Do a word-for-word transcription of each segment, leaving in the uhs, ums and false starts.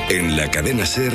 En la cadena SER,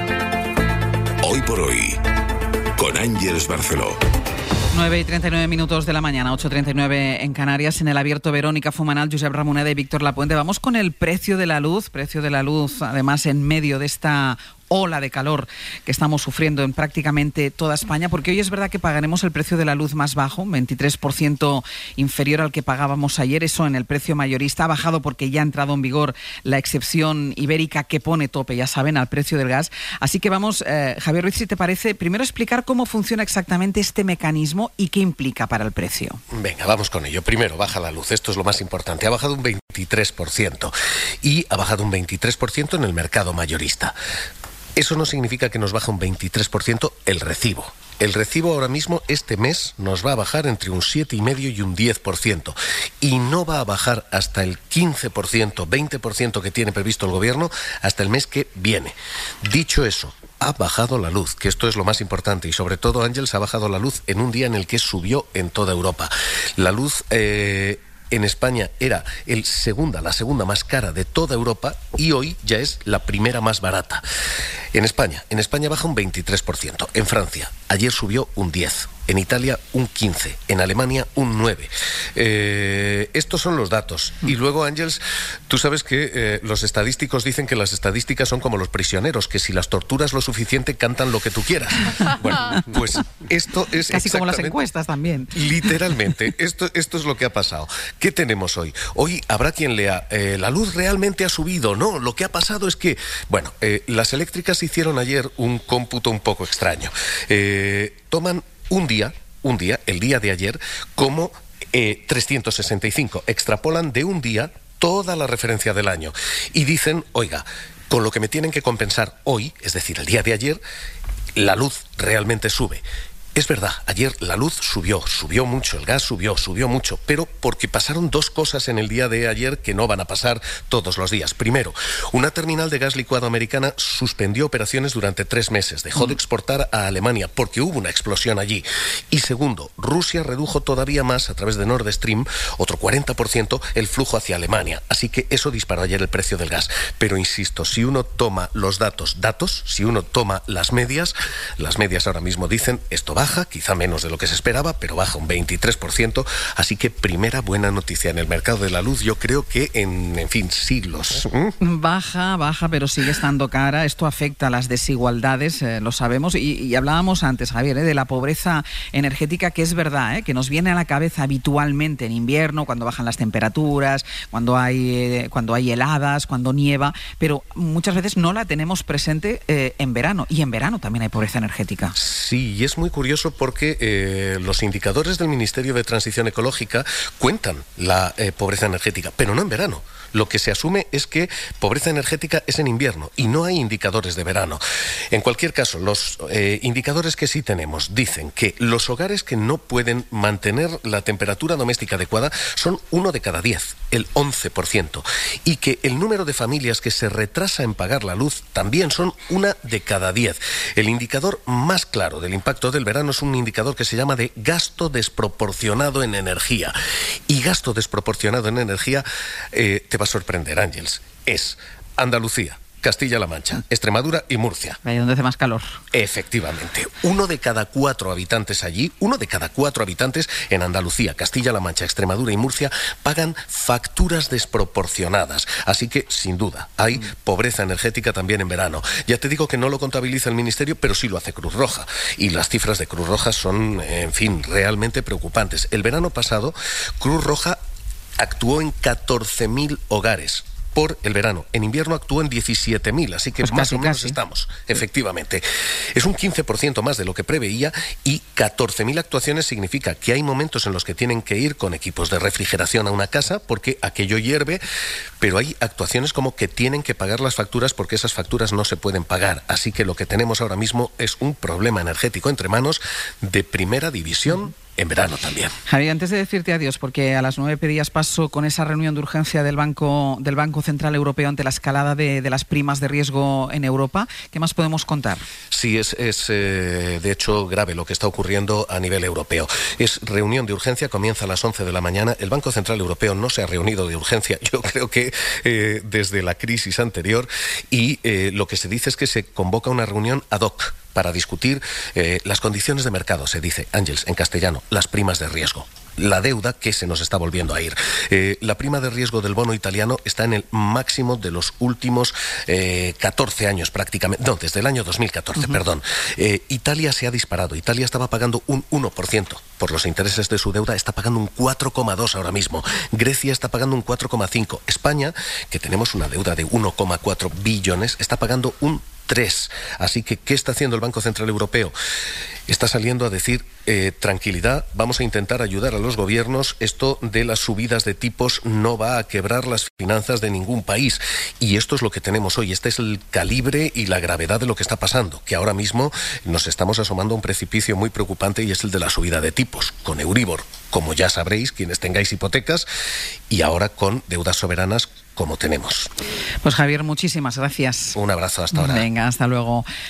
Hoy por Hoy, con Ángeles Barceló. nueve y treinta y nueve minutos de la mañana, ocho y treinta y nueve en Canarias. En el abierto, Verónica Fumanal, Josep Ramoneda y Víctor Lapuente. Vamos con el precio de la luz, precio de la luz, además en medio de esta ola de calor que estamos sufriendo en prácticamente toda España, porque hoy es verdad que pagaremos el precio de la luz más bajo, un veintitrés por ciento inferior al que pagábamos ayer. Eso en el precio mayorista ha bajado porque ya ha entrado en vigor la excepción ibérica que pone tope, ya saben, al precio del gas. Así que vamos, eh, Javier Ruiz, si te parece, primero explicar cómo funciona exactamente este mecanismo y qué implica para el precio. Venga, vamos con ello. Primero, baja la luz, esto es lo más importante. Ha bajado un veintitrés por ciento y ha bajado un veintitrés por ciento en el mercado mayorista. Eso no significa que nos baja un veintitrés por ciento el recibo. El recibo ahora mismo, este mes, nos va a bajar entre un siete coma cinco por ciento y un diez por ciento. Y no va a bajar hasta el quince por ciento, veinte por ciento que tiene previsto el gobierno hasta el mes que viene. Dicho eso, ha bajado la luz, que esto es lo más importante. Y sobre todo, Ángeles, ha bajado la luz en un día en el que subió en toda Europa. La luz Eh, en España era el segunda, la segunda más cara de toda Europa y hoy ya es la primera más barata. En España, en España baja un veintitrés por ciento. En Francia, ayer subió un diez por ciento. En Italia, un quince por ciento. En Alemania, un nueve por ciento. Eh, estos son los datos. Y luego, Ángeles, tú sabes que eh, los estadísticos dicen que las estadísticas son como los prisioneros, que si las torturas lo suficiente, cantan lo que tú quieras. Bueno, pues esto es casi como las encuestas también. Literalmente, esto, esto es lo que ha pasado. ¿Qué tenemos hoy? Hoy habrá quien lea, eh, la luz realmente ha subido. No, lo que ha pasado es que, bueno, eh, las eléctricas hicieron ayer un cómputo un poco extraño. Eh, toman un día, un día, el día de ayer, como eh, trescientos sesenta y cinco. Extrapolan de un día toda la referencia del año. Y dicen, oiga, con lo que me tienen que compensar hoy, es decir, el día de ayer, la luz realmente sube. Es verdad, ayer la luz subió, subió mucho, el gas subió, subió mucho, pero porque pasaron dos cosas en el día de ayer que no van a pasar todos los días. Primero, una terminal de gas licuado americana suspendió operaciones durante tres meses, dejó de exportar a Alemania porque hubo una explosión allí. Y segundo, Rusia redujo todavía más, a través de Nord Stream, otro cuarenta por ciento el flujo hacia Alemania. Así que eso disparó ayer el precio del gas. Pero insisto, si uno toma los datos, datos, si uno toma las medias, las medias ahora mismo dicen, esto baja, quizá menos de lo que se esperaba, pero baja un veintitrés por ciento, así que primera buena noticia en el mercado de la luz, yo creo que en, en fin, siglos. ¿Mm? Baja, baja, pero sigue estando cara. Esto afecta a las desigualdades, eh, lo sabemos, y, y hablábamos antes, Javier, eh, de la pobreza energética, que es verdad, eh, que nos viene a la cabeza habitualmente en invierno, cuando bajan las temperaturas, cuando hay, eh, cuando hay heladas, cuando nieva, pero muchas veces no la tenemos presente eh, en verano, y en verano también hay pobreza energética. Sí, y es muy curioso porque eh, los indicadores del Ministerio de Transición Ecológica cuentan la eh, pobreza energética, pero no en verano. Lo que se asume es que pobreza energética es en invierno y no hay indicadores de verano. En cualquier caso, los eh, indicadores que sí tenemos dicen que los hogares que no pueden mantener la temperatura doméstica adecuada son uno de cada diez, el once por ciento, y que el número de familias que se retrasa en pagar la luz también son una de cada diez. El indicador más claro del impacto del verano es un indicador que se llama de gasto desproporcionado en energía. Y gasto desproporcionado en energía, eh, te va a sorprender, Ángeles, es Andalucía, Castilla-La Mancha, Extremadura y Murcia. Ahí donde hace más calor. Efectivamente. Uno de cada cuatro habitantes allí, uno de cada cuatro habitantes en Andalucía, Castilla-La Mancha, Extremadura y Murcia pagan facturas desproporcionadas. Así que, sin duda, hay pobreza energética también en verano. Ya te digo que no lo contabiliza el Ministerio, pero sí lo hace Cruz Roja. Y las cifras de Cruz Roja son, en fin, realmente preocupantes. El verano pasado, Cruz Roja actuó en catorce mil hogares por el verano. En invierno actuó en diecisiete mil, así que pues más casi, o menos casi. Estamos, efectivamente. Es un quince por ciento más de lo que preveía y catorce mil actuaciones significa que hay momentos en los que tienen que ir con equipos de refrigeración a una casa porque aquello hierve, pero hay actuaciones como que tienen que pagar las facturas porque esas facturas no se pueden pagar. Así que lo que tenemos ahora mismo es un problema energético entre manos de primera división en verano también. Javier, antes de decirte adiós, porque a las nueve pedías paso con esa reunión de urgencia del Banco, del Banco Central Europeo ante la escalada de, de las primas de riesgo en Europa, ¿qué más podemos contar? Sí, es, es eh, de hecho grave lo que está ocurriendo a nivel europeo. Es reunión de urgencia, comienza a las once de la mañana. El Banco Central Europeo no se ha reunido de urgencia, yo creo que eh, desde la crisis anterior, y eh, lo que se dice es que se convoca una reunión ad hoc para discutir eh, las condiciones de mercado, se dice, Ángels, en castellano, las primas de riesgo. La deuda que se nos está volviendo a ir. Eh, la prima de riesgo del bono italiano está en el máximo de los últimos eh, catorce años prácticamente. No, desde el año dos mil catorce, uh-huh. perdón. Eh, Italia se ha disparado. Italia estaba pagando un uno por ciento por los intereses de su deuda, está pagando un cuatro coma dos ahora mismo. Grecia está pagando un cuatro coma cinco. España, que tenemos una deuda de uno coma cuatro billones, está pagando un tres. Así que, ¿qué está haciendo el Banco Central Europeo? Está saliendo a decir, eh, tranquilidad, vamos a intentar ayudar a los gobiernos, esto de las subidas de tipos no va a quebrar las finanzas de ningún país. Y esto es lo que tenemos hoy, este es el calibre y la gravedad de lo que está pasando, que ahora mismo nos estamos asomando a un precipicio muy preocupante y es el de la subida de tipos, con Euribor, como ya sabréis, quienes tengáis hipotecas, y ahora con deudas soberanas como tenemos. Pues Javier, muchísimas gracias. Un abrazo, hasta ahora. Venga, hasta luego.